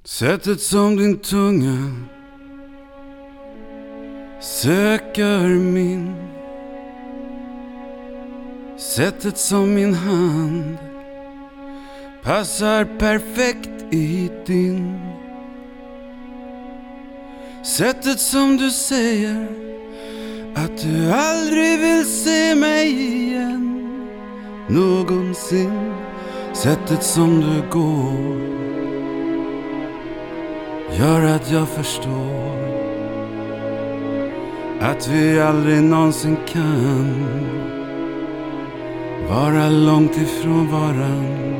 Sättet som din tunga söker min, sättet som min hand passar perfekt i din, sättet som du säger att du aldrig vill se mig igen någonsin, sättet som du går gör att jag förstår att vi aldrig någonsin kan vara långt ifrån varann.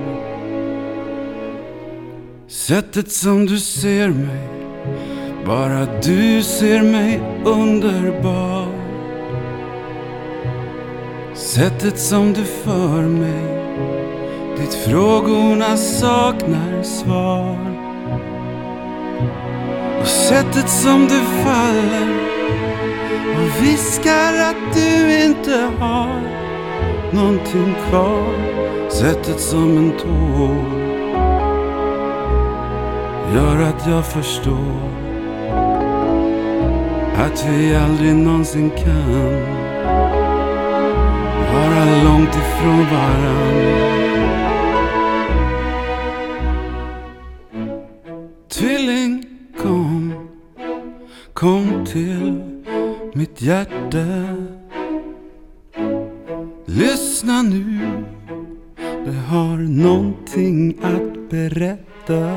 Sättet som du ser mig, bara du ser mig underbar. Sättet som du för mig, dit frågorna saknar svar. Och sättet som du faller och viskar att du inte har någonting kvar. Sättet som en tår gör att jag förstår att vi aldrig någonsin kan vara långt ifrån varann. Tvilling, kom till mitt hjärta. Lyssna nu, det har någonting att berätta.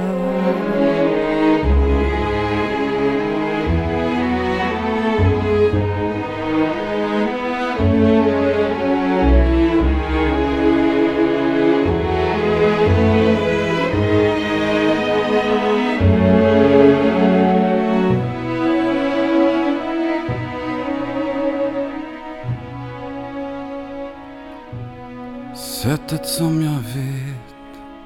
Sättet som jag vet,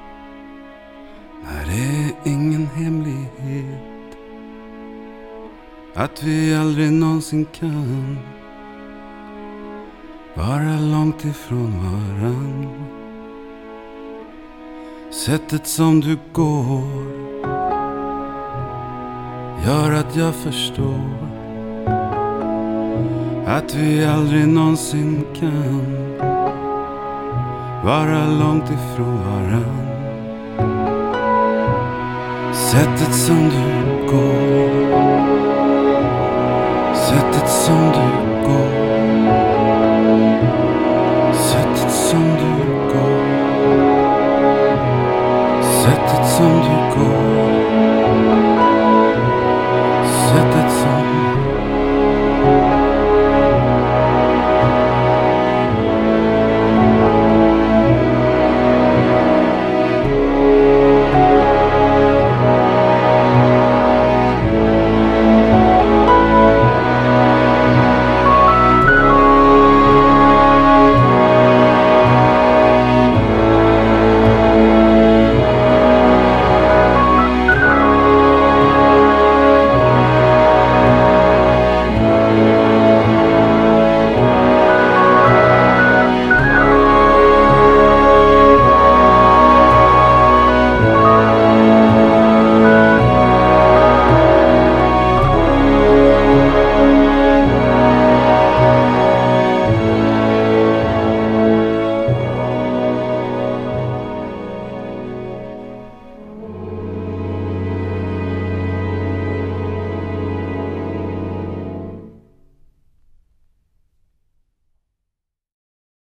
när det är ingen hemlighet, att vi aldrig någonsin kan vara långt ifrån varann. Sättet som du går gör att jag förstår att vi aldrig någonsin kan vara långt ifrån varann. Sättet som du går, sättet som du